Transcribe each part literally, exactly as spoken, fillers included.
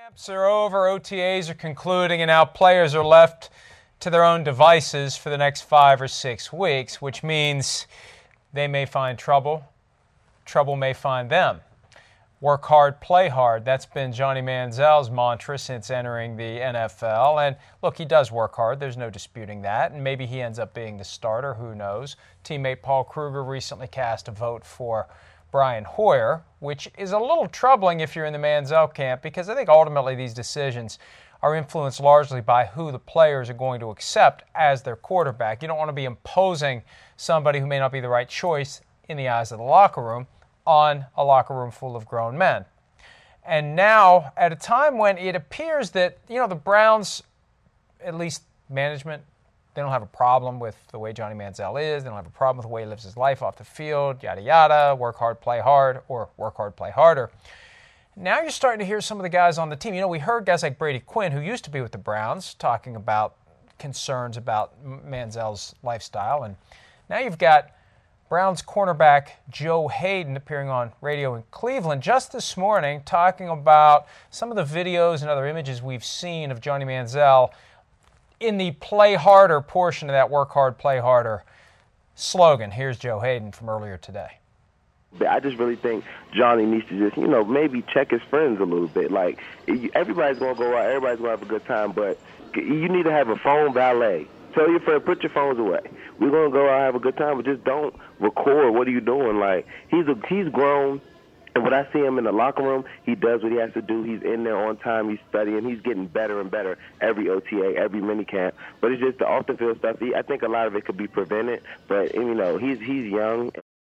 Camps are over, O T As are concluding, and now players are left to their own devices for the next five or six weeks, which means they may find trouble. Trouble may find them. Work hard, play hard. That's been Johnny Manziel's mantra since entering the N F L. And look, he does work hard. There's no disputing that. And maybe he ends up being the starter. Who knows? Teammate Paul Kruger recently cast a vote for Brian Hoyer, which is a little troubling if you're in the Manziel camp, because I think ultimately these decisions are influenced largely by who the players are going to accept as their quarterback. You don't want to be imposing somebody who may not be the right choice in the eyes of the locker room on a locker room full of grown men. And now, at a time when it appears that, you know, the Browns, at least management, they don't have a problem with the way Johnny Manziel is. They don't have a problem with the way he lives his life off the field, yada, yada, work hard, play hard, or work hard, play harder. Now you're starting to hear some of the guys on the team. You know, we heard guys like Brady Quinn, who used to be with the Browns, talking about concerns about Manziel's lifestyle. And now you've got Browns cornerback Joe Haden appearing on radio in Cleveland just this morning, talking about some of the videos and other images we've seen of Johnny Manziel in the play harder portion of that work hard, play harder slogan. Here's Joe Haden from earlier today. I just really think Johnny needs to just, you know, maybe check his friends a little bit. Like, everybody's going to go out, everybody's going to have a good time, but you need to have a phone valet. Tell your friend, put your phones away. We're going to go out and have a good time, but just don't record. What are you doing? Like, he's a, he's grown, and when I see him in the locker room, he does what he has to do. He's in there on time. He's studying. He's getting better and better every O T A, every minicamp. But it's just the off-the-field stuff. He, I think a lot of it could be prevented, but, you know, he's he's young.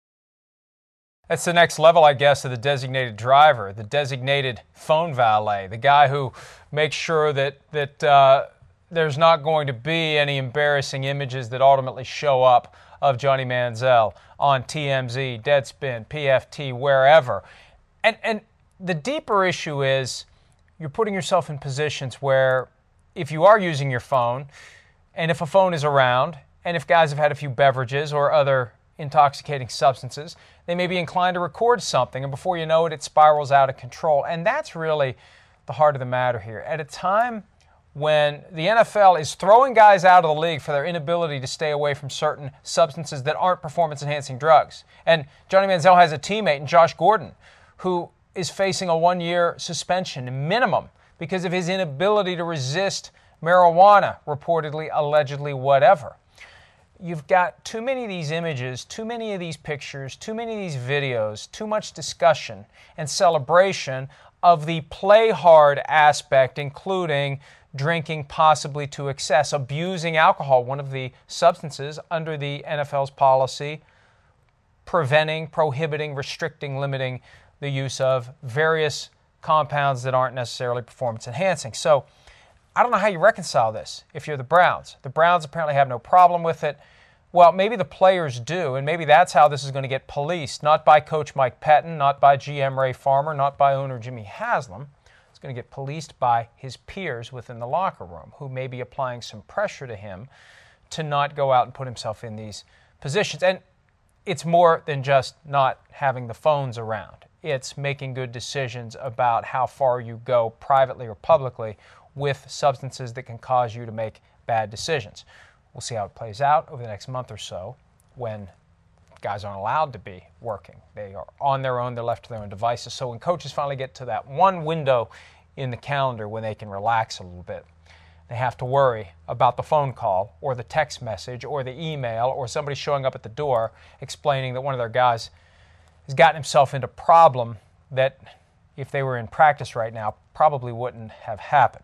That's the next level, I guess, of the designated driver, the designated phone valet, the guy who makes sure that that uh, there's not going to be any embarrassing images that ultimately show up of Johnny Manziel on T M Z, Deadspin, P F T, wherever. And and the deeper issue is you're putting yourself in positions where if you are using your phone, and if a phone is around, and if guys have had a few beverages or other intoxicating substances, they may be inclined to record something, and before you know it, it spirals out of control. And that's really the heart of the matter here. At a time when the N F L is throwing guys out of the league for their inability to stay away from certain substances that aren't performance-enhancing drugs. And Johnny Manziel has a teammate in Josh Gordon who is facing a one-year suspension minimum because of his inability to resist marijuana, reportedly, allegedly, whatever. You've got too many of these images, too many of these pictures, too many of these videos, too much discussion and celebration of the play hard aspect, including drinking possibly to excess, abusing alcohol, one of the substances under the N F L's policy preventing, prohibiting, restricting, limiting the use of various compounds that aren't necessarily performance enhancing. So I don't know how you reconcile this if you're the Browns. The Browns apparently have no problem with it. Well, maybe the players do, and maybe that's how this is going to get policed, not by Coach Mike Pettin, not by G M Ray Farmer, not by owner Jimmy Haslam. It's going to get policed by his peers within the locker room, who may be applying some pressure to him to not go out and put himself in these positions. And it's more than just not having the phones around. It's making good decisions about how far you go privately or publicly with substances that can cause you to make bad decisions. We'll see how it plays out over the next month or so when guys aren't allowed to be working. They are on their own. They're left to their own devices. So when coaches finally get to that one window in the calendar when they can relax a little bit, they have to worry about the phone call or the text message or the email or somebody showing up at the door explaining that one of their guys has gotten himself into a problem that, if they were in practice right now, probably wouldn't have happened.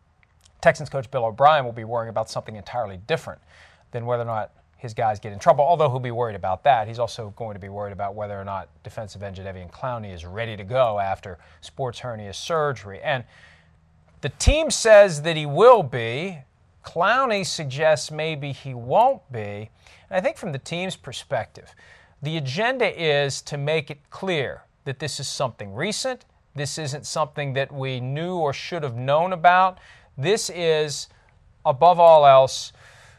Texans coach Bill O'Brien will be worrying about something entirely different than whether or not his guys get in trouble, although he'll be worried about that. He's also going to be worried about whether or not defensive end Jadeveon Clowney is ready to go after sports hernia surgery. And the team says that he will be. Clowney suggests maybe he won't be. And I think from the team's perspective, the agenda is to make it clear that this is something recent. This isn't something that we knew or should have known about. This is, above all else,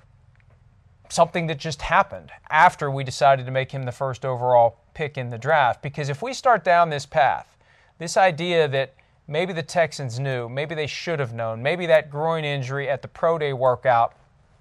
something that just happened after we decided to make him the first overall pick in the draft. Because if we start down this path, this idea that maybe the Texans knew, maybe they should have known, maybe that groin injury at the pro day workout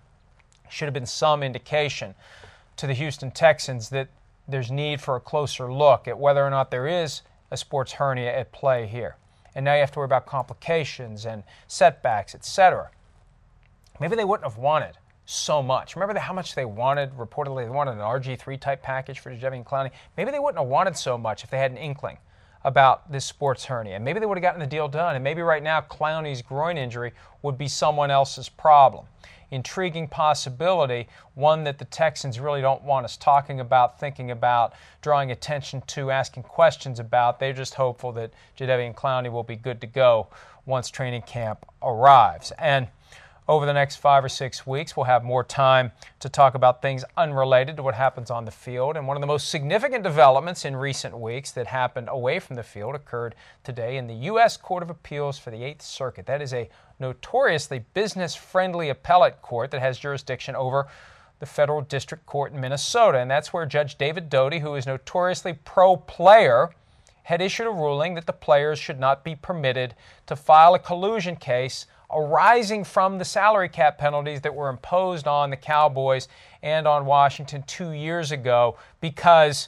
should have been some indication to the Houston Texans that there's need for a closer look at whether or not there is a sports hernia at play here. And now you have to worry about complications and setbacks, et cetera. Maybe they wouldn't have wanted so much. Remember how much they wanted, reportedly they wanted an R G three type package for Jadeveon Clowney? Maybe they wouldn't have wanted so much if they had an inkling about this sports hernia. And maybe they would have gotten the deal done. And maybe right now Clowney's groin injury would be someone else's problem. Intriguing possibility, one that the Texans really don't want us talking about, thinking about, drawing attention to, asking questions about. They're just hopeful that Jadeveon Clowney will be good to go once training camp arrives. And over the next five or six weeks, we'll have more time to talk about things unrelated to what happens on the field. And one of the most significant developments in recent weeks that happened away from the field occurred today in the U S Court of Appeals for the Eighth Circuit. That is a notoriously business-friendly appellate court that has jurisdiction over the federal district court in Minnesota. And that's where Judge David Doty, who is notoriously pro-player, had issued a ruling that the players should not be permitted to file a collusion case arising from the salary cap penalties that were imposed on the Cowboys and on Washington two years ago because,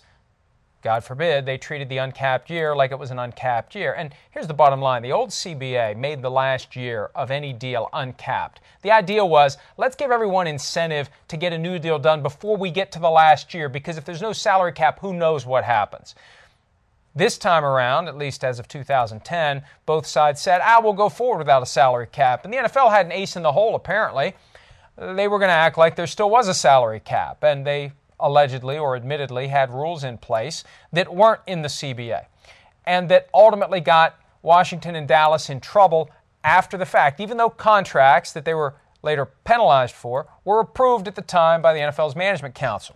God forbid, they treated the uncapped year like it was an uncapped year. And here's the bottom line. The old C B A made the last year of any deal uncapped. The idea was, let's give everyone incentive to get a new deal done before we get to the last year, because if there's no salary cap, who knows what happens. This time around, at least as of two thousand ten, both sides said, ah, we'll go forward without a salary cap. And the N F L had an ace in the hole, apparently. They were going to act like there still was a salary cap, and they allegedly or admittedly had rules in place that weren't in the C B A and that ultimately got Washington and Dallas in trouble after the fact, even though contracts that they were later penalized for were approved at the time by the N F L's Management Council.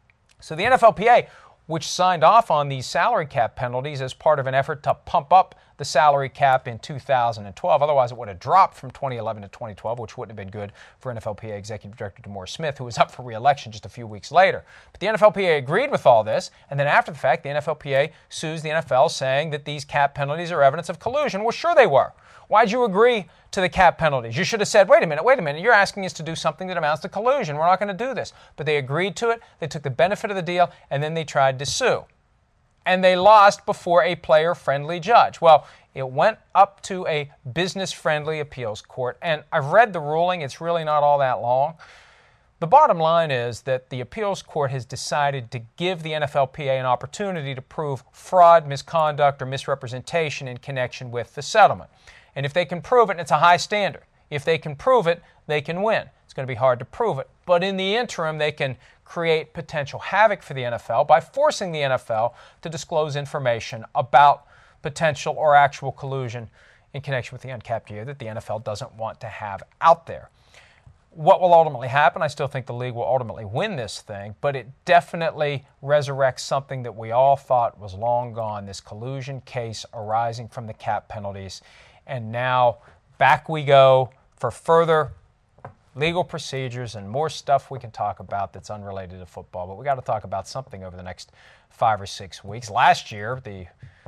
So the N F L P A, which signed off on these salary cap penalties as part of an effort to pump up the salary cap in two thousand twelve. Otherwise, it would have dropped from twenty eleven to twenty twelve, which wouldn't have been good for N F L P A Executive Director DeMaurice Smith, who was up for re-election just a few weeks later. But the N F L P A agreed with all this, and then after the fact, the N F L P A sues the N F L saying that these cap penalties are evidence of collusion. Well, sure they were. Why'd you agree to the cap penalties? You should have said, wait a minute, wait a minute, you're asking us to do something that amounts to collusion. We're not going to do this. But they agreed to it, they took the benefit of the deal, and then they tried to sue. And they lost before a player-friendly judge. Well, it went up to a business-friendly appeals court, and I've read the ruling. It's really not all that long. The bottom line is that the appeals court has decided to give the N F L P A an opportunity to prove fraud, misconduct, or misrepresentation in connection with the settlement. And if they can prove it, and it's a high standard, if they can prove it, they can win. It's going to be hard to prove it. But in the interim, they can create potential havoc for the N F L by forcing the N F L to disclose information about potential or actual collusion in connection with the uncapped year that the N F L doesn't want to have out there. What will ultimately happen? I still think the league will ultimately win this thing, but it definitely resurrects something that we all thought was long gone, this collusion case arising from the cap penalties. And now back we go for further legal procedures and more stuff we can talk about that's unrelated to football. But we got to talk about something over the next five or six weeks. Last year, the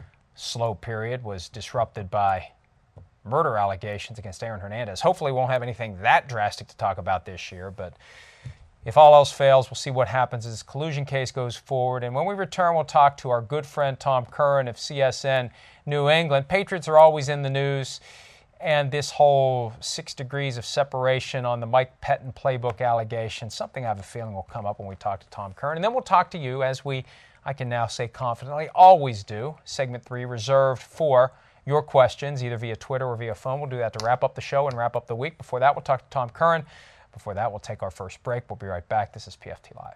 slow period was disrupted by murder allegations against Aaron Hernandez. Hopefully we won't have anything that drastic to talk about this year, but if all else fails, we'll see what happens as this collusion case goes forward. And when we return, we'll talk to our good friend Tom Curran of C S N New England. Patriots are always in the news, and this whole six degrees of separation on the Mike Pettin playbook allegation, something I have a feeling will come up when we talk to Tom Curran. And then we'll talk to you, as we, I can now say confidently, always do. Segment three reserved for your questions, either via Twitter or via phone. We'll do that to wrap up the show and wrap up the week. Before that, we'll talk to Tom Curran. Before that, we'll take our first break. We'll be right back. This is P F T Live.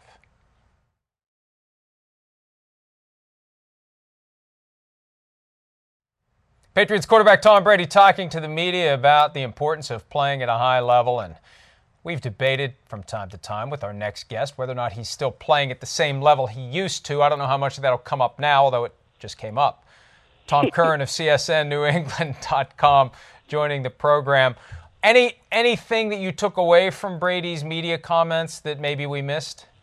Patriots quarterback Tom Brady talking to the media about the importance of playing at a high level, and we've debated from time to time with our next guest whether or not he's still playing at the same level he used to. I don't know how much of that will come up now, although it just came up. Tom Curran of C S N New England dot com joining the program. Any anything that you took away from Brady's media comments that maybe we missed?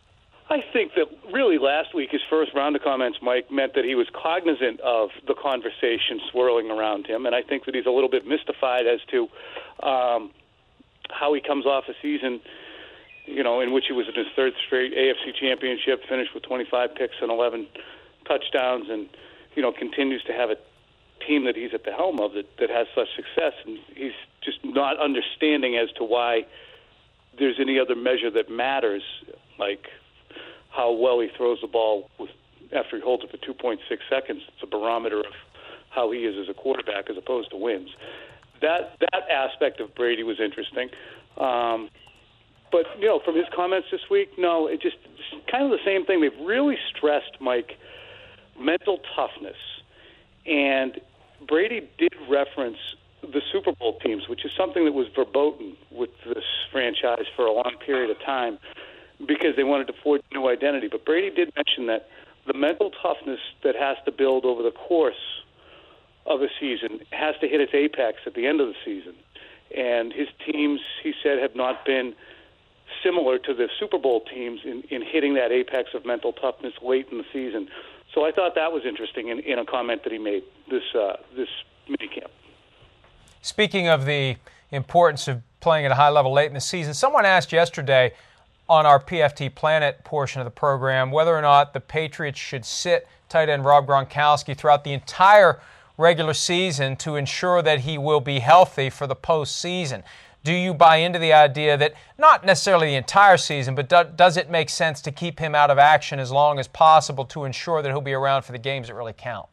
I think that really last week his first round of comments, Mike, meant that he was cognizant of the conversation swirling around him, and I think that he's a little bit mystified as to um, how he comes off a season, you know, in which he was in his third straight A F C championship, finished with twenty-five picks and eleven touchdowns, and, you know, continues to have a team that he's at the helm of that, that has such success, and he's just not understanding as to why there's any other measure that matters, like how well he throws the ball with, after he holds it for two point six seconds. It's a barometer of how he is as a quarterback as opposed to wins. That that aspect of Brady was interesting. Um, but, you know, from his comments this week, no, it just it's kind of the same thing. They've really stressed, Mike, mental toughness. And Brady did reference the Super Bowl teams, which is something that was verboten with this franchise for a long period of time because they wanted to forge a new identity. But Brady did mention that the mental toughness that has to build over the course of a season has to hit its apex at the end of the season. And his teams, he said, have not been similar to the Super Bowl teams in, in hitting that apex of mental toughness late in the season. So I thought that was interesting in, in a comment that he made this uh, this minicamp. Speaking of the importance of playing at a high level late in the season, someone asked yesterday on our P F T Planet portion of the program whether or not the Patriots should sit tight end Rob Gronkowski throughout the entire regular season to ensure that he will be healthy for the postseason. Do you buy into the idea that not necessarily the entire season, but do, does it make sense to keep him out of action as long as possible to ensure that he'll be around for the games that really count?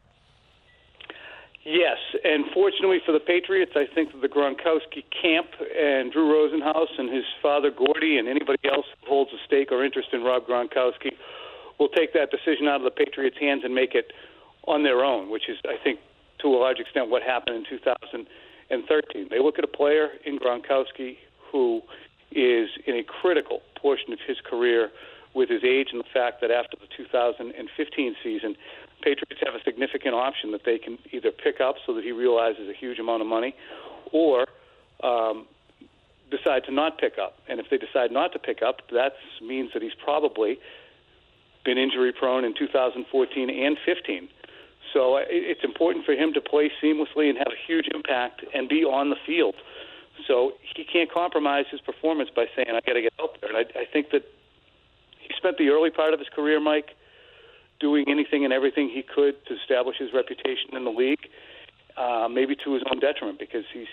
Yes, and fortunately for the Patriots, I think that the Gronkowski camp and Drew Rosenhaus and his father Gordy and anybody else who holds a stake or interest in Rob Gronkowski will take that decision out of the Patriots' hands and make it on their own, which is, I think, to a large extent what happened in two thousand thirteen. They look at a player in Gronkowski who is in a critical portion of his career with his age and the fact that after the two thousand fifteen season, Patriots have a significant option that they can either pick up so that he realizes a huge amount of money or um, decide to not pick up. And if they decide not to pick up, that means that he's probably been injury-prone in two thousand fourteen and fifteen. So it's important for him to play seamlessly and have a huge impact and be on the field. So he can't compromise his performance by saying, I got to get out there. And I, I think that he spent the early part of his career, Mike, doing anything and everything he could to establish his reputation in the league, uh, maybe to his own detriment, because he's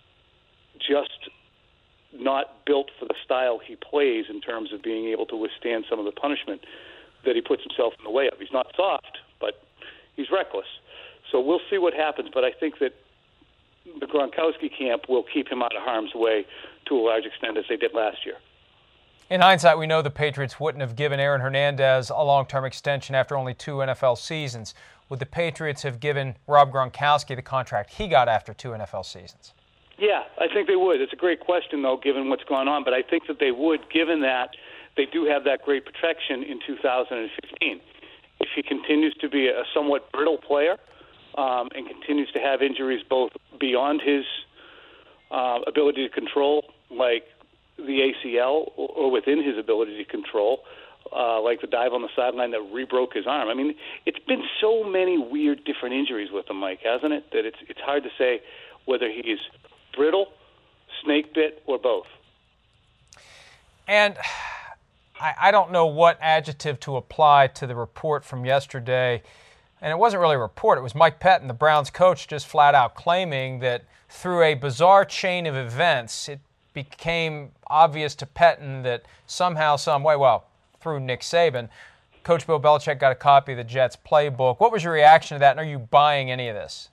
just not built for the style he plays in terms of being able to withstand some of the punishment that he puts himself in the way of. He's not soft, but he's reckless. So we'll see what happens, but I think that the Gronkowski camp will keep him out of harm's way to a large extent as they did last year. In hindsight, we know the Patriots wouldn't have given Aaron Hernandez a long-term extension after only two N F L seasons. Would the Patriots have given Rob Gronkowski the contract he got after two N F L seasons? Yeah, I think they would. It's a great question, though, given what's gone on, but I think that they would, given that they do have that great protection in two thousand fifteen. If he continues to be a somewhat brittle player um, and continues to have injuries both beyond his uh, ability to control, like the A C L, or within his ability to control, uh, like the dive on the sideline that re-broke his arm. I mean, it's been so many weird different injuries with him, Mike, hasn't it, that it's it's hard to say whether he's brittle, snake bit, or both. And I, I don't know what adjective to apply to the report from yesterday. And it wasn't really a report. It was Mike Pettin, the Browns coach, just flat out claiming that through a bizarre chain of events, it became obvious to Pettin that somehow, some way, well, through Nick Saban, Coach Bill Belichick got a copy of the Jets playbook. What was your reaction to that, and are you buying any of this?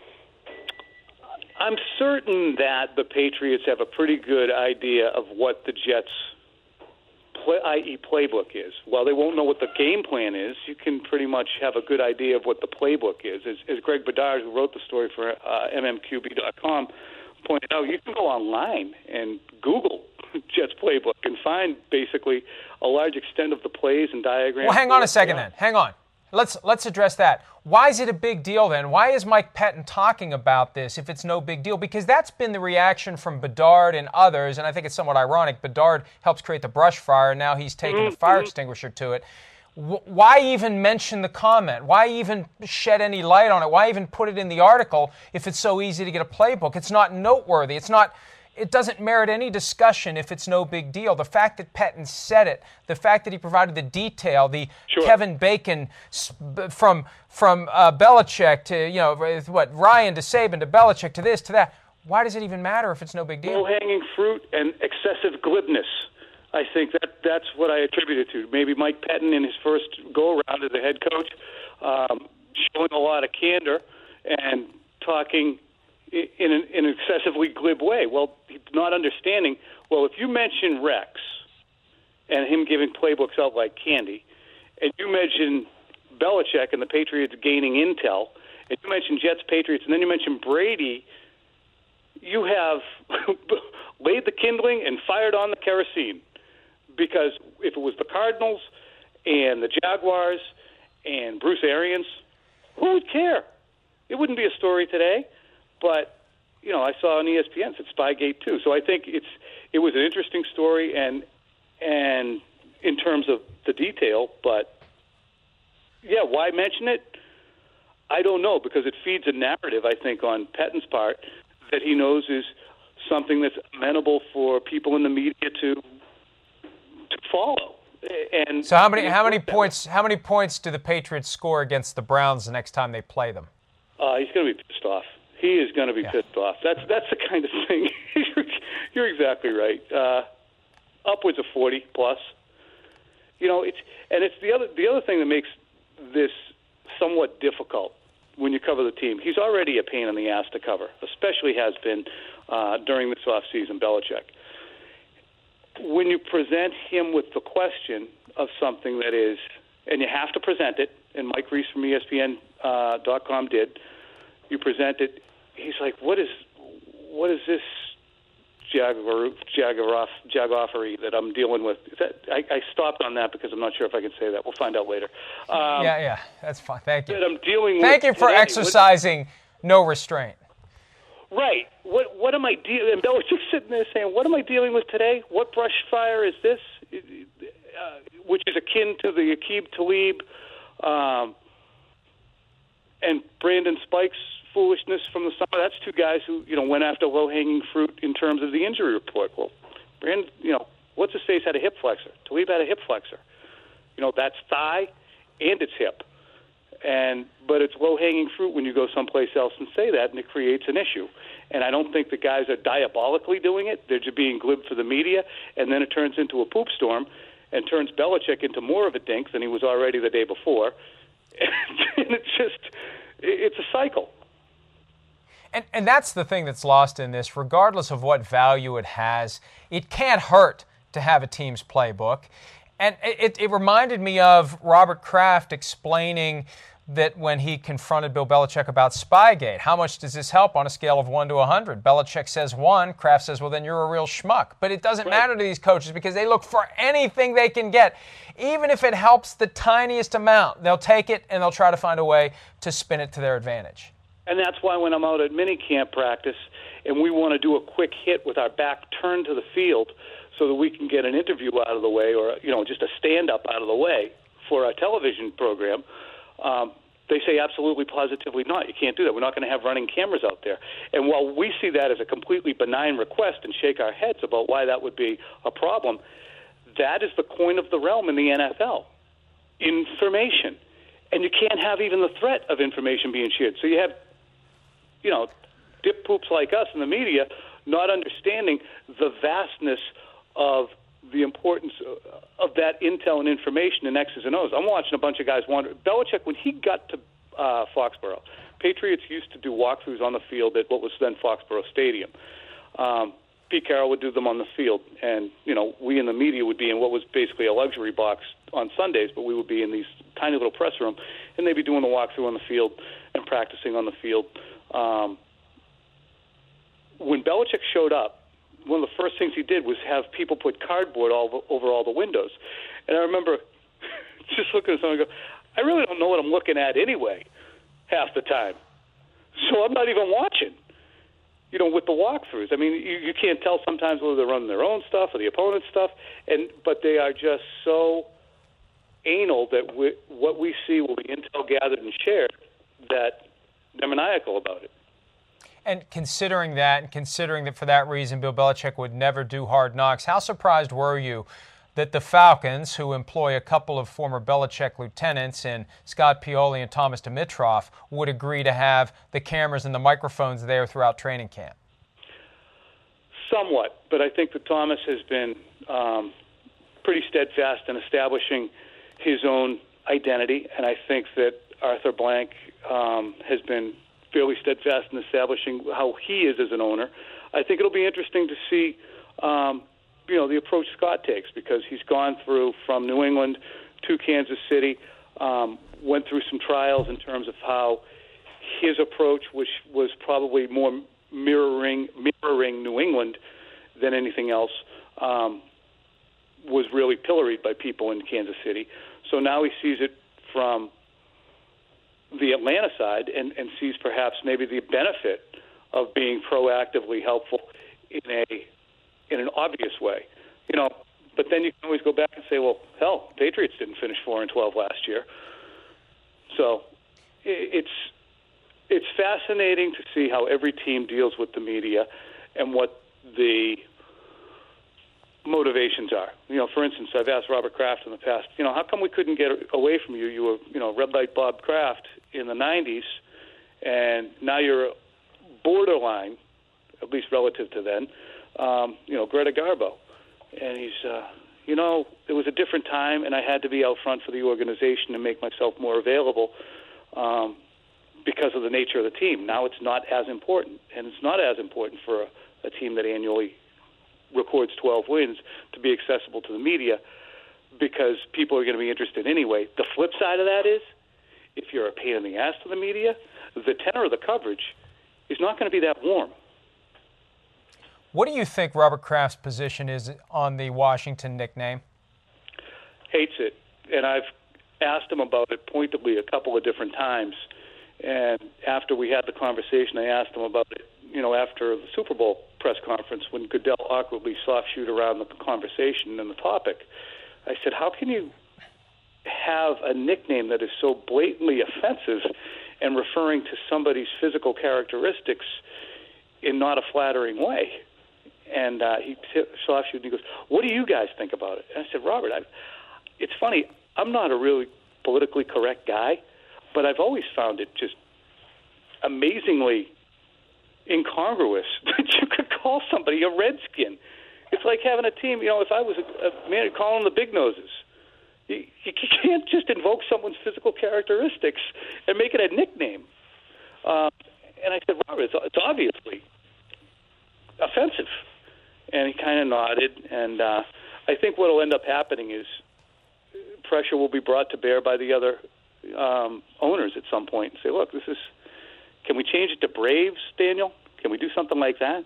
I'm certain that the Patriots have a pretty good idea of what the Jets' play, that is playbook is. While they won't know what the game plan is, you can pretty much have a good idea of what the playbook is. As, as Greg Bedard, who wrote the story for uh, M M Q B dot com, pointed out, you can go online and Google Jets playbook and find basically a large extent of the plays and diagrams. Well, hang on a second then. Hang on. Let's let's address that. Why is it a big deal then? Why is Mike Pettine talking about this if it's no big deal? Because that's been the reaction from Bedard and others, and I think it's somewhat ironic. Bedard helps create the brush fire, and now he's taken mm-hmm. the fire extinguisher to it. W- why even mention the comment? Why even shed any light on it? Why even put it in the article if it's so easy to get a playbook? It's not noteworthy. It's not. It doesn't merit any discussion if it's no big deal. The fact that Pettine said it, the fact that he provided the detail, the sure. Kevin Bacon from from uh, Belichick to, you know, what, Ryan to Saban to Belichick to this to that. Why does it even matter if it's no big deal? Low-hanging fruit and excessive glibness. I think that that's what I attribute it to. Maybe Mike Pettine in his first go-around as a head coach, um, showing a lot of candor and talking in an, in an excessively glib way. Well, he's not understanding, well, if you mention Rex and him giving playbooks out like candy, and you mention Belichick and the Patriots gaining intel, and you mention Jets, Patriots, and then you mention Brady, you have laid the kindling and fired on the kerosene. Because if it was the Cardinals and the Jaguars and Bruce Arians, who would care? It wouldn't be a story today. But, you know, I saw on E S P N, it's Spygate too. So I think it's it was an interesting story and and in terms of the detail. But, yeah, why mention it? I don't know, because it feeds a narrative, I think, on Pettine's part that he knows is something that's amenable for people in the media to to follow. And so how many how many points how many points do the Patriots score against the Browns the next time they play them? Uh, he's going to be pissed off. He is going to be yeah. pissed off. That's that's the kind of thing. you're, you're exactly right. Uh, upwards of forty plus. You know, it's and it's the other the other thing that makes this somewhat difficult when you cover the team. He's already a pain in the ass to cover, especially has been uh, during this offseason, Belichick. When you present him with the question of something that is, and you have to present it, and Mike Reese from E S P N dot com uh, did, you present it, he's like, what is what is this jaguar, jaguar, jagoffery that I'm dealing with? That, I, I stopped on that because I'm not sure if I can say that. We'll find out later. Um, yeah, yeah, that's fine. Thank you. That I'm dealing Thank with you for today. exercising what, no restraint. Right. What what am I dealing? And Belichick's sitting there saying, "What am I dealing with today? What brush fire is this?" Uh, which is akin to the Aqib Talib um, and Brandon Spikes foolishness from the summer. That's two guys who you know went after low-hanging fruit in terms of the injury report. Well, Brandon, you know, what's his face had a hip flexor. Talib had a hip flexor. You know, that's thigh and it's hip. And but it's low-hanging fruit when you go someplace else and say that, and it creates an issue. And I don't think the guys are diabolically doing it. They're just being glib for the media, and then it turns into a poop storm and turns Belichick into more of a dink than he was already the day before. And it's just, it's a cycle. And, and that's the thing that's lost in this. Regardless of what value it has, it can't hurt to have a team's playbook. And it, it reminded me of Robert Kraft explaining that when he confronted Bill Belichick about Spygate, how much does this help on a scale of one to one hundred? Belichick says one. Kraft says, well, then you're a real schmuck. But it doesn't right. matter to these coaches because they look for anything they can get. Even if it helps the tiniest amount, they'll take it and they'll try to find a way to spin it to their advantage. And that's why when I'm out at minicamp practice and we want to do a quick hit with our back turned to the field so that we can get an interview out of the way or, you know, just a stand-up out of the way for our television program, um, they say absolutely, positively not. You can't do that. We're not going to have running cameras out there. And while we see that as a completely benign request and shake our heads about why that would be a problem, that is the coin of the realm in the N F L, information. And you can't have even the threat of information being shared. So you have, you know, dip poops like us in the media not understanding the vastness of the importance of that intel and information and X's and O's. I'm watching a bunch of guys wander. Belichick, when he got to uh, Foxborough, Patriots used to do walkthroughs on the field at what was then Foxborough Stadium. Um, Pete Carroll would do them on the field, and you know we in the media would be in what was basically a luxury box on Sundays, but we would be in these tiny little press room, and they'd be doing the walkthrough on the field and practicing on the field. Um, when Belichick showed up, one of the first things he did was have people put cardboard all over all the windows. And I remember just looking at someone and go, I really don't know what I'm looking at anyway, half the time. So I'm not even watching, you know, with the walkthroughs. I mean, you, you can't tell sometimes whether they're running their own stuff or the opponent's stuff, and but they are just so anal that we, what we see will be intel gathered and shared that they're maniacal about it. And considering that, and considering that for that reason Bill Belichick would never do Hard Knocks, how surprised were you that the Falcons, who employ a couple of former Belichick lieutenants in Scott Pioli and Thomas Dimitroff, would agree to have the cameras and the microphones there throughout training camp? Somewhat, but I think that Thomas has been um, pretty steadfast in establishing his own identity, and I think that Arthur Blank um, has been fairly steadfast in establishing how he is as an owner. I think it'll be interesting to see um, you know, the approach Scott takes, because he's gone through from New England to Kansas City, um, went through some trials in terms of how his approach, which was probably more mirroring mirroring New England than anything else, um, was really pilloried by people in Kansas City. So now he sees it from the Atlanta side and, and sees perhaps maybe the benefit of being proactively helpful in a in an obvious way, you know. But then you can always go back and say, well, hell, Patriots didn't finish four and twelve last year. So it's it's fascinating to see how every team deals with the media and what the motivations are. You know, for instance, I've asked Robert Kraft in the past, you know, how come we couldn't get away from you? You were, you know, Red Light Bob Kraft in the nineties, and now you're borderline, at least relative to then, um, you know, Greta Garbo. And he's, uh, you know, it was a different time, and I had to be out front for the organization and make myself more available um, because of the nature of the team. Now it's not as important, and it's not as important for a, a team that annually records twelve wins to be accessible to the media, because people are going to be interested anyway. The flip side of that is, if you're a pain in the ass to the media, the tenor of the coverage is not going to be that warm. What do you think Robert Kraft's position is on the Washington nickname? Hates it. And I've asked him about it pointedly a couple of different times. And after we had the conversation, I asked him about it, you know, after the Super Bowl press conference, when Goodell awkwardly soft-shoot around the conversation and the topic. I said, how can you have a nickname that is so blatantly offensive and referring to somebody's physical characteristics in not a flattering way? And uh, he soft shoot and he goes, what do you guys think about it? And I said, Robert, I, it's funny, I'm not a really politically correct guy, but I've always found it just amazingly incongruous that you could call somebody a redskin. It's like having a team, you know, if I was a, a man, calling them the big noses. You, you can't just invoke someone's physical characteristics and make it a nickname. Uh, and I said, Robert, it's, it's obviously offensive. And he kind of nodded. And uh, I think what will end up happening is pressure will be brought to bear by the other um, owners at some point and say, look, this is, can we change it to Braves, Daniel? Can we do something like that?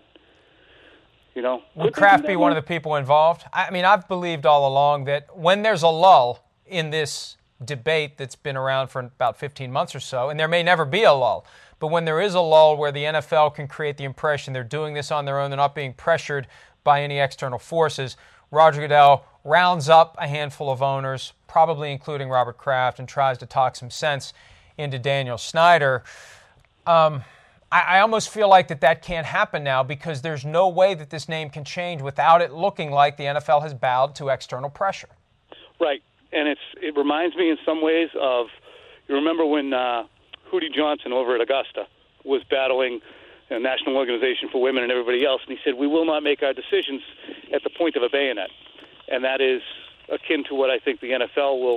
You know, would Kraft be one of the people involved? I mean, I've believed all along that when there's a lull in this debate that's been around for about fifteen months or so, and there may never be a lull, but when there is a lull where the N F L can create the impression they're doing this on their own, they're not being pressured by any external forces, Roger Goodell rounds up a handful of owners, probably including Robert Kraft, and tries to talk some sense into Daniel Snyder. Um, I almost feel like that that can't happen now, because there's no way that this name can change without it looking like the N F L has bowed to external pressure. Right, and it's it reminds me in some ways of, you remember when uh, Hootie Johnson over at Augusta was battling the National Organization for Women and everybody else, and he said, we will not make our decisions at the point of a bayonet. And that is akin to what I think the N F L will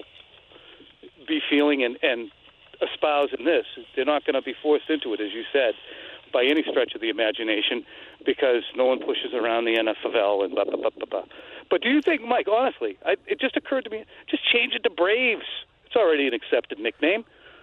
be feeling and, and espouse in this. They're not going to be forced into it, as you said, by any stretch of the imagination, because no one pushes around the N F L and blah, blah, blah, blah, blah. But do you think, Mike, honestly, I, it just occurred to me, just change it to Braves. It's already an accepted nickname.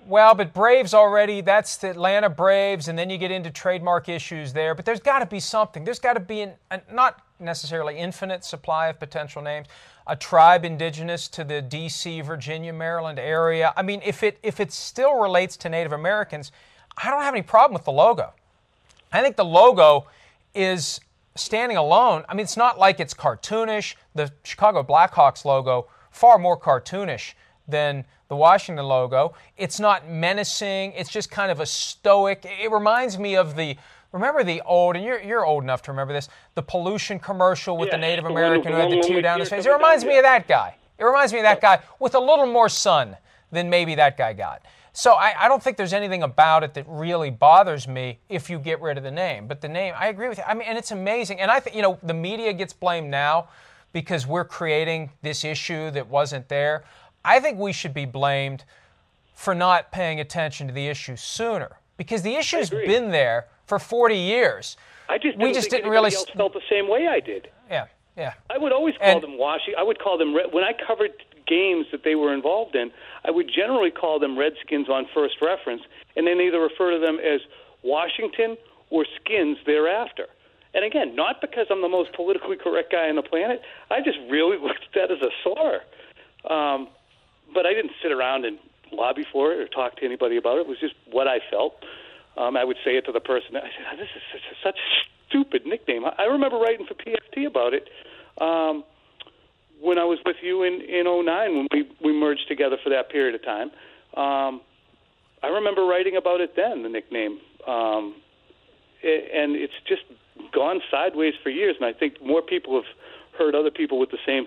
Well, but Braves already, that's the Atlanta Braves, and then you get into trademark issues there. But there's got to be something. There's got to be, an, a, not necessarily infinite supply of potential names, a tribe indigenous to the D C, Virginia, Maryland area. I mean, if it if it still relates to Native Americans, I don't have any problem with the logo. I think the logo is standing alone. I mean, it's not like it's cartoonish. The Chicago Blackhawks logo, far more cartoonish than the Washington logo. It's not menacing. It's just kind of a stoic. It reminds me of the, remember the old, and you're you're old enough to remember this, the pollution commercial with yeah, the Native the American one, who had the one tear with down his tears face. It reminds coming me down, of that guy. It reminds me of that guy with a little more sun than maybe that guy got. So I, I don't think there's anything about it that really bothers me if you get rid of the name. But the name, I agree with you. I mean, and it's amazing. And I think, you know, the media gets blamed now because we're creating this issue that wasn't there. I think we should be blamed for not paying attention to the issue sooner, because the issue's been there for forty years. I just we didn't just think didn't really else felt the same way I did. Yeah, yeah. I would always call And- them Washington. I would call them Red- when I covered games that they were involved in. I would generally call them Redskins on first reference, and then either refer to them as Washington or Skins thereafter. And again, not because I'm the most politically correct guy on the planet. I just really looked at that as a slur. Um, but I didn't sit around and lobby for it or talk to anybody about it. It was just what I felt. Um, I would say it to the person. I said, oh, this is such a, such a stupid nickname. I, I remember writing for P F T about it um, when I was with you in, in oh nine when we, we merged together for that period of time. Um, I remember writing about it then, the nickname. Um, it, and it's just gone sideways for years, and I think more people have heard other people with the same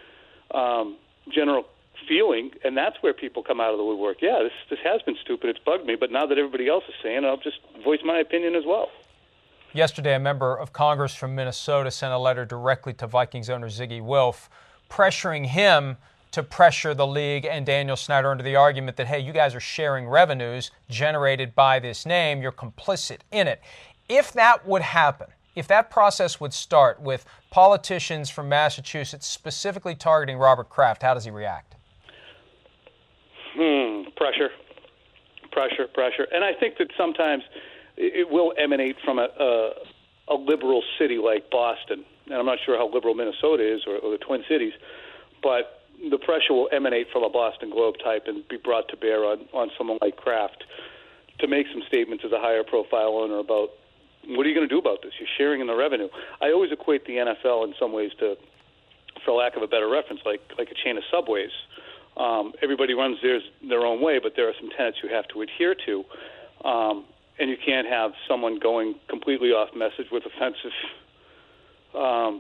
um, general feeling, and that's where people come out of the woodwork. Yeah, this this has been stupid. It's bugged me, but now that everybody else is saying it, I'll just voice my opinion as well. Yesterday, a member of Congress from Minnesota sent a letter directly to Vikings owner Ziggy Wilf, pressuring him to pressure the league and Daniel Snyder into the argument that, hey, you guys are sharing revenues generated by this name. You're complicit in it. If that would happen, if that process would start with politicians from Massachusetts specifically targeting Robert Kraft, how does he react? Hmm, pressure, pressure, pressure. And I think that sometimes it will emanate from a, a, a liberal city like Boston. And I'm not sure how liberal Minnesota is or, or the Twin Cities, but the pressure will emanate from a Boston Globe type and be brought to bear on, on someone like Kraft to make some statements as a higher profile owner about what are you going to do about this? You're sharing in the revenue. I always equate the N F L in some ways to, for lack of a better reference, like like a chain of subways. Um, everybody runs theirs their own way, but there are some tenets you have to adhere to, um, and you can't have someone going completely off message with offensive. Um,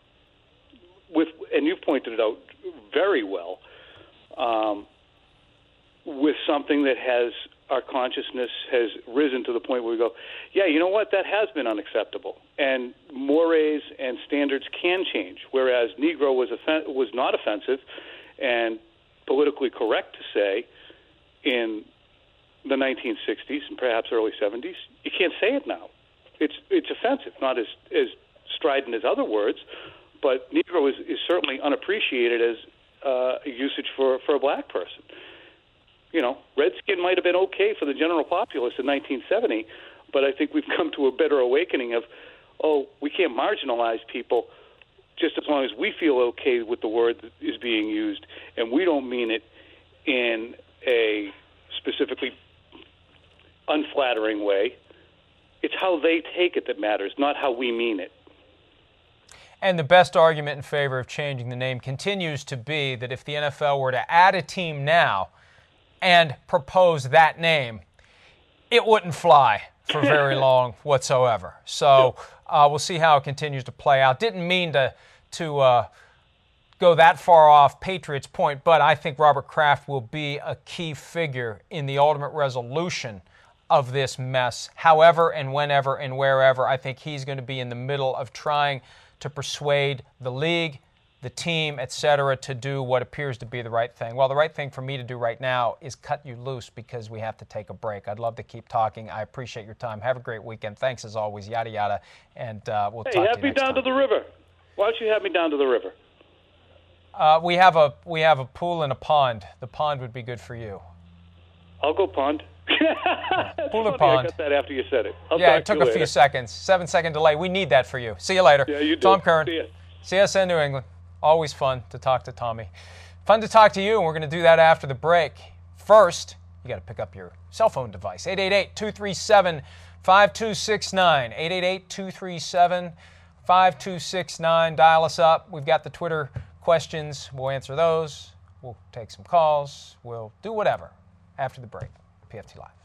with and you've pointed it out very well. Um, with something that has our consciousness has risen to the point where we go, yeah, you know what, that has been unacceptable, and mores and standards can change. Whereas Negro was offen- was not offensive, and politically correct to say in the nineteen sixties and perhaps early seventies, you can't say it now. It's it's offensive, not as as strident as other words, but Negro is, is certainly unappreciated as uh, a usage for, for a black person. You know, Redskin might have been okay for the general populace in nineteen seventy, but I think we've come to a better awakening of, oh, we can't marginalize people just as long as we feel okay with the word that is being used, and we don't mean it in a specifically unflattering way. It's how they take it that matters, not how we mean it. And the best argument in favor of changing the name continues to be that if the N F L were to add a team now and propose that name, it wouldn't fly for very long whatsoever. So uh, we'll see how it continues to play out. Didn't mean to to uh, go that far off Patriots' point, but I think Robert Kraft will be a key figure in the ultimate resolution of this mess. However and whenever and wherever, I think he's going to be in the middle of trying to persuade the league, the team, et cetera, to do what appears to be the right thing. Well, the right thing for me to do right now is cut you loose because we have to take a break. I'd love to keep talking. I appreciate your time. Have a great weekend. Thanks as always, yada, yada, and uh, we'll hey, talk to you next have me down time. to the river. Why don't you have me down to the river? Uh, we have a we have a pool and a pond. The pond would be good for you. I'll go pond. Pooler Pond. I got that after you said it. I'll yeah, talk it took to you a few later. seconds. Seven-second delay. We need that for you. See you later. Yeah, you do. Tom Curran, See ya. C S N New England. Always fun to talk to Tommy. Fun to talk to you, and we're going to do that after the break. First, you got to pick up your cell phone device. eight eight eight, two three seven, five two six nine. eight eight eight, two three seven, five two six nine. Dial us up. We've got the Twitter questions. We'll answer those. We'll take some calls. We'll do whatever after the break. P F T Live.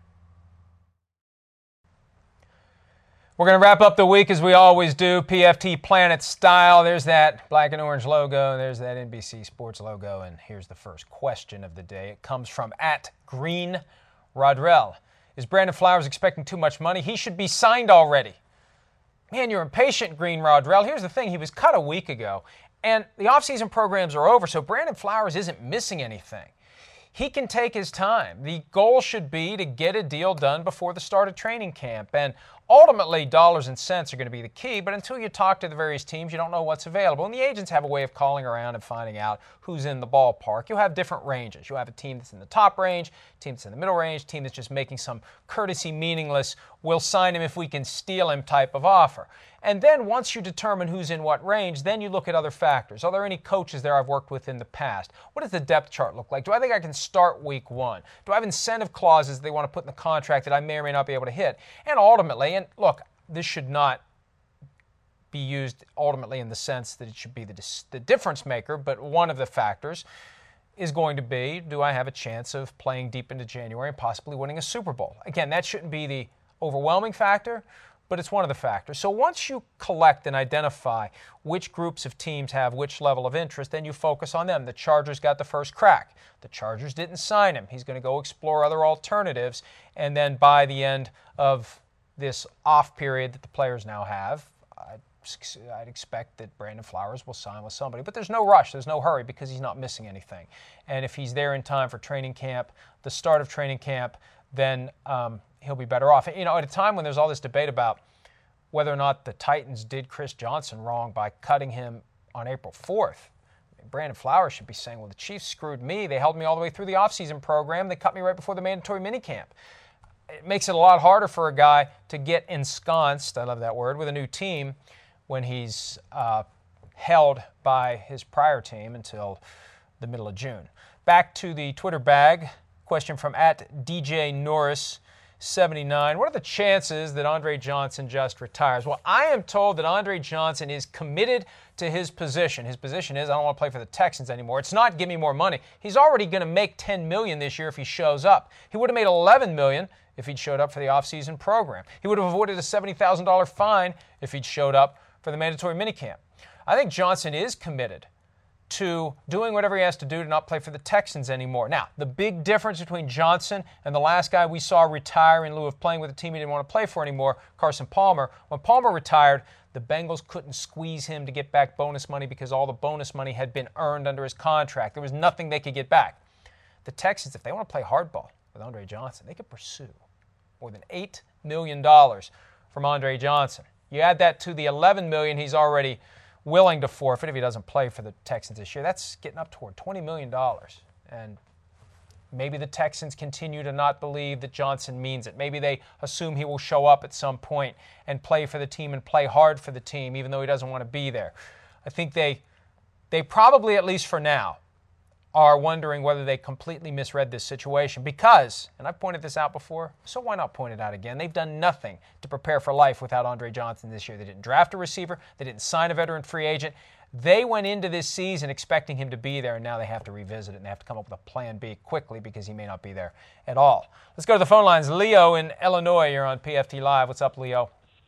We're going to wrap up the week as we always do, P F T Planet style. There's that black and orange logo. There's that N B C Sports logo. And here's the first question of the day. It comes from at Green Rodrell. Is Brandon Flowers expecting too much money? He should be signed already. Man, you're impatient, Green Rodrell. Here's the thing. He was cut a week ago, and the offseason programs are over, so Brandon Flowers isn't missing anything. He can take his time. The goal should be to get a deal done before the start of training camp. And ultimately, dollars and cents are going to be the key, but until you talk to the various teams, you don't know what's available. And the agents have a way of calling around and finding out who's in the ballpark. You'll have different ranges. You'll have a team that's in the top range, a team that's in the middle range, a team that's just making some courtesy meaningless, we'll sign him if we can steal him type of offer. And then once you determine who's in what range, then you look at other factors. Are there any coaches there I've worked with in the past? What does the depth chart look like? Do I think I can start week one? Do I have incentive clauses they want to put in the contract that I may or may not be able to hit? And ultimately, and look, this should not be used ultimately in the sense that it should be the, the difference maker, but one of the factors is going to be, do I have a chance of playing deep into January and possibly winning a Super Bowl? Again, that shouldn't be the overwhelming factor, but it's one of the factors. So once you collect and identify which groups of teams have which level of interest, then you focus on them. The Chargers got the first crack. The Chargers didn't sign him. He's going to go explore other alternatives, and then by the end of this off period that the players now have, I'd, I'd expect that Brandon Flowers will sign with somebody. But there's no rush. There's no hurry because he's not missing anything. And if he's there in time for training camp, the start of training camp, then um, he'll be better off. You know, at a time when there's all this debate about whether or not the Titans did Chris Johnson wrong by cutting him on April fourth, Brandon Flowers should be saying, well, the Chiefs screwed me. They held me all the way through the offseason program. They cut me right before the mandatory minicamp. It makes it a lot harder for a guy to get ensconced, I love that word, with a new team when he's uh, held by his prior team until the middle of June. Back to the Twitter bag. Question from at D J Norris seventy-nine. What are the chances that Andre Johnson just retires? Well, I am told that Andre Johnson is committed to his position. His position is, I don't want to play for the Texans anymore. It's not give me more money. He's already going to make ten million dollars this year if he shows up. He would have made eleven million dollars if he'd showed up for the offseason program. He would have avoided a seventy thousand dollars fine if he'd showed up for the mandatory minicamp. I think Johnson is committed to doing whatever he has to do to not play for the Texans anymore. Now, the big difference between Johnson and the last guy we saw retire in lieu of playing with a team he didn't want to play for anymore, Carson Palmer, when Palmer retired, the Bengals couldn't squeeze him to get back bonus money because all the bonus money had been earned under his contract. There was nothing they could get back. The Texans, if they want to play hardball with Andre Johnson, they could pursue more than eight million dollars from Andre Johnson. You add that to the eleven million dollars he's already willing to forfeit if he doesn't play for the Texans this year. That's getting up toward twenty million dollars. And maybe the Texans continue to not believe that Johnson means it. Maybe they assume he will show up at some point and play for the team and play hard for the team, even though he doesn't want to be there. I think they, they probably, at least for now, are wondering whether they completely misread this situation because, and I've pointed this out before, so why not point it out again? They've done nothing to prepare for life without Andre Johnson this year. They didn't draft a receiver. They didn't sign a veteran free agent. They went into this season expecting him to be there, and now they have to revisit it and they have to come up with a plan B quickly because he may not be there at all. Let's go to the phone lines. Leo in Illinois, you're on P F T Live. What's up, Leo?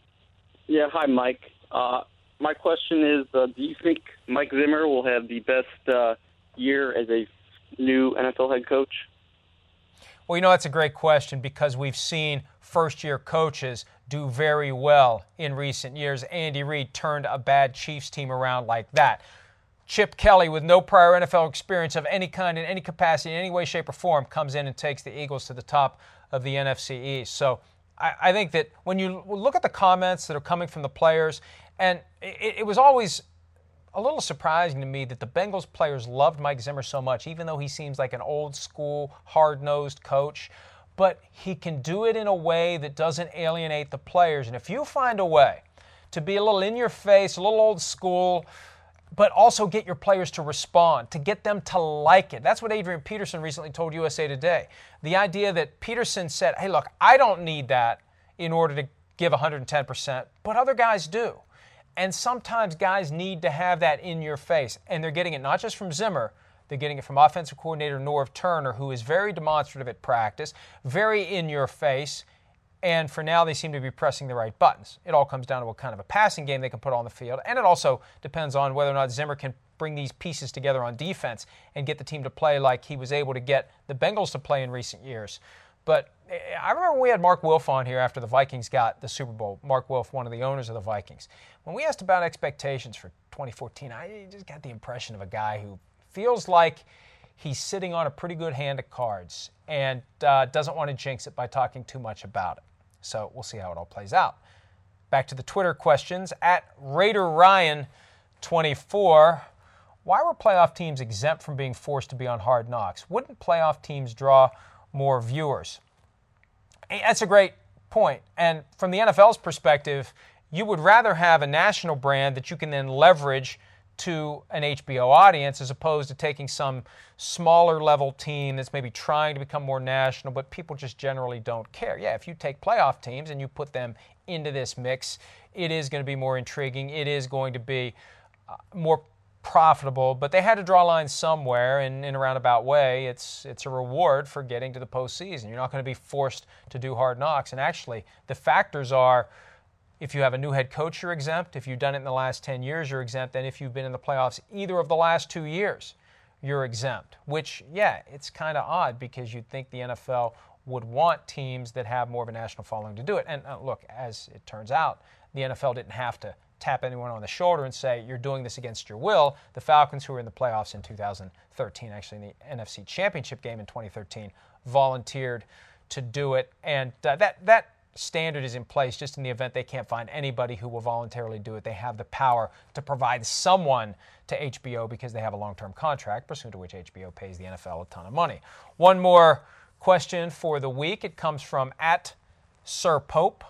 Yeah, hi, Mike. Uh, my question is, uh, do you think Mike Zimmer will have the best uh, year as a new N F L head coach? Well, you know, that's a great question because we've seen first-year coaches do very well in recent years. Andy Reid turned a bad Chiefs team around like that. Chip Kelly, with no prior N F L experience of any kind, in any capacity, in any way, shape, or form, comes in and takes the Eagles to the top of the N F C East. So I, I think that when you look at the comments that are coming from the players, and it, it was always a little surprising to me that the Bengals players loved Mike Zimmer so much, even though he seems like an old-school, hard-nosed coach. But he can do it in a way that doesn't alienate the players. And if you find a way to be a little in your face, a little old school, but also get your players to respond, to get them to like it. That's what Adrian Peterson recently told U S A Today. The idea that Peterson said, hey, look, I don't need that in order to give one hundred ten percent, but other guys do. And sometimes guys need to have that in your face. And they're getting it not just from Zimmer, they're getting it from offensive coordinator Norv Turner, who is very demonstrative at practice, very in your face, and for now they seem to be pressing the right buttons. It all comes down to what kind of a passing game they can put on the field, and it also depends on whether or not Zimmer can bring these pieces together on defense and get the team to play like he was able to get the Bengals to play in recent years. But I remember we had Mark Wilf on here after the Vikings got the Super Bowl. Mark Wilf, one of the owners of the Vikings. When we asked about expectations for twenty fourteen, I just got the impression of a guy who feels like he's sitting on a pretty good hand of cards and uh, doesn't want to jinx it by talking too much about it. So we'll see how it all plays out. Back to the Twitter questions. At Raider Ryan twenty-four, why were playoff teams exempt from being forced to be on Hard Knocks? Wouldn't playoff teams draw more viewers? That's a great point. And from the N F L's perspective, you would rather have a national brand that you can then leverage to an H B O audience as opposed to taking some smaller level team that's maybe trying to become more national, but people just generally don't care. Yeah, if you take playoff teams and you put them into this mix, it is going to be more intriguing. It is going to be uh, more profitable, but they had to draw lines somewhere, and in a roundabout way, it's it's a reward for getting to the postseason. You're not going to be forced to do Hard Knocks, and actually the factors are, if you have a new head coach, you're exempt. If you've done it in the last ten years, you're exempt. And if you've been in the playoffs either of the last two years, you're exempt. Which, yeah, it's kind of odd because you'd think the N F L would want teams that have more of a national following to do it. And uh, look, as it turns out, the N F L didn't have to tap anyone on the shoulder and say, you're doing this against your will. The Falcons, who were in the playoffs in two thousand thirteen, actually in the N F C Championship game in twenty thirteen, volunteered to do it. And uh, that that standard is in place just in the event they can't find anybody who will voluntarily do it. They have the power to provide someone to H B O because they have a long-term contract, pursuant to which H B O pays the N F L a ton of money. One more question for the week. It comes from at Sir Pope.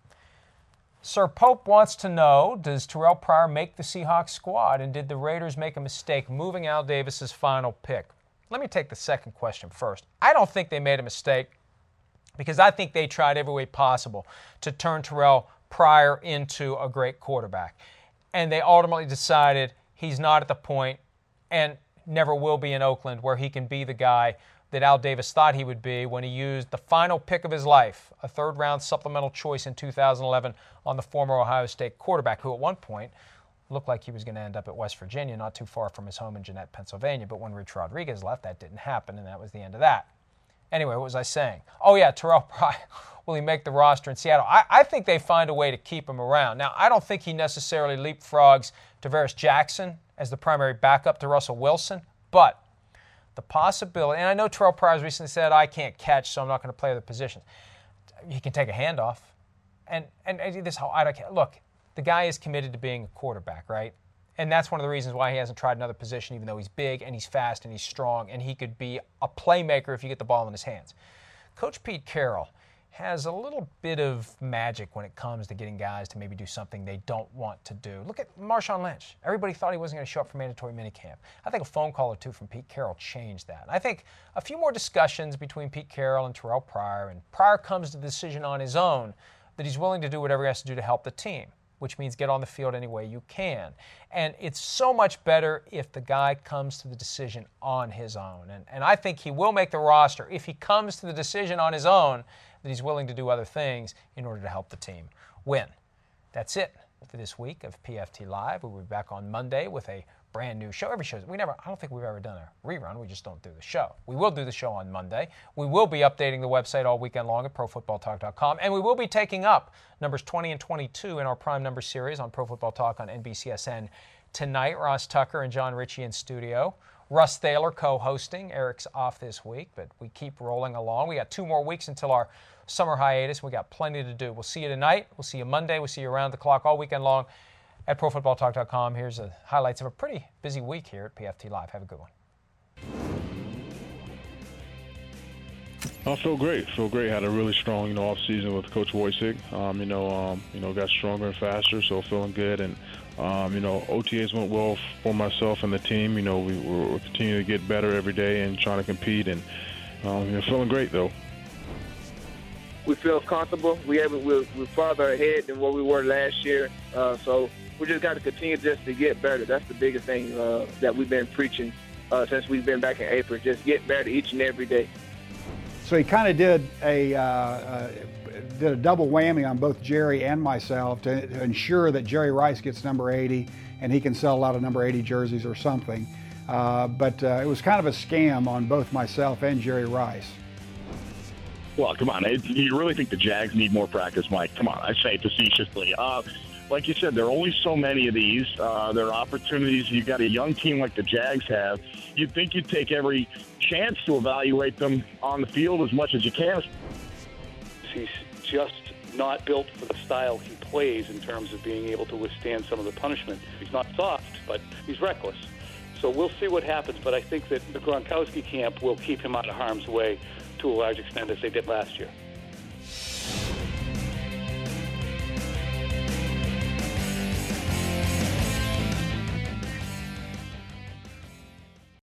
Sir Pope wants to know, does Terrell Pryor make the Seahawks squad, and did the Raiders make a mistake moving Al Davis's final pick? Let me take the second question first. I don't think they made a mistake, because I think they tried every way possible to turn Terrell Pryor into a great quarterback. And they ultimately decided he's not at the point and never will be in Oakland where he can be the guy that Al Davis thought he would be when he used the final pick of his life, a third-round supplemental choice in two thousand eleven, on the former Ohio State quarterback, who at one point looked like he was going to end up at West Virginia, not too far from his home in Jeanette, Pennsylvania. But when Rich Rodriguez left, that didn't happen, and that was the end of that. Anyway, what was I saying? Oh, yeah, Terrell Pryor. Will he make the roster in Seattle? I, I think they find a way to keep him around. Now, I don't think he necessarily leapfrogs Tavares Jackson as the primary backup to Russell Wilson, but the possibility, and I know Terrell Pryor recently said, I can't catch, so I'm not going to play other positions. He can take a handoff. And, and, and this whole, I don't, look, the guy is committed to being a quarterback, right? And that's one of the reasons why he hasn't tried another position, even though he's big and he's fast and he's strong and he could be a playmaker if you get the ball in his hands. Coach Pete Carroll has a little bit of magic when it comes to getting guys to maybe do something they don't want to do. Look at Marshawn Lynch. Everybody thought he wasn't going to show up for mandatory minicamp. I think a phone call or two from Pete Carroll changed that. I think a few more discussions between Pete Carroll and Terrell Pryor, and Pryor comes to the decision on his own that he's willing to do whatever he has to do to help the team, which means get on the field any way you can. And it's so much better if the guy comes to the decision on his own. And, and I think he will make the roster if he comes to the decision on his own that he's willing to do other things in order to help the team win. That's it for this week of P F T Live. We'll be back on Monday with a brand new show. Every show, we never, I don't think we've ever done a rerun. We just don't do the show. We will do the show on Monday. We will be updating the website all weekend long at pro football talk dot com. And we will be taking up numbers twenty and twenty-two in our prime number series on Pro Football Talk on N B C S N tonight. Ross Tucker and John Ritchie in studio. Russ Thaler co-hosting. Eric's off this week, but we keep rolling along. We got two more weeks until our summer hiatus. We got plenty to do. We'll see you tonight. We'll see you Monday. We'll see you around the clock all weekend long. at pro football talk dot com. Here's the highlights of a pretty busy week here at P F T Live. Have a good one. I feel great. Feel great. Had a really strong, you know, off season with Coach Wojcik. Um, you know, um, you know, got stronger and faster, so feeling good. And um, you know, O T As went well for myself and the team. You know, we, we're continuing to get better every day and trying to compete. And um, you know, feeling great though. We feel comfortable. We have we're, we're farther ahead than what we were last year. Uh, so we just got to continue just to get better. That's the biggest thing uh, that we've been preaching uh, since we've been back in April. Just get better each and every day. So he kind of did a uh, uh, did a double whammy on both Jerry and myself to, to ensure that Jerry Rice gets number eighty and he can sell a lot of number eighty jerseys or something. Uh, but uh, it was kind of a scam on both myself and Jerry Rice. Well, come on. You really think the Jags need more practice, Mike? Come on. I say it facetiously. Uh, like you said, there are only so many of these. Uh, there are opportunities. You've got a young team like the Jags have. You'd think you'd take every chance to evaluate them on the field as much as you can. He's just not built for the style he plays in terms of being able to withstand some of the punishment. He's not soft, but he's reckless. So we'll see what happens, but I think that the Gronkowski camp will keep him out of harm's way to a large extent as they did last year.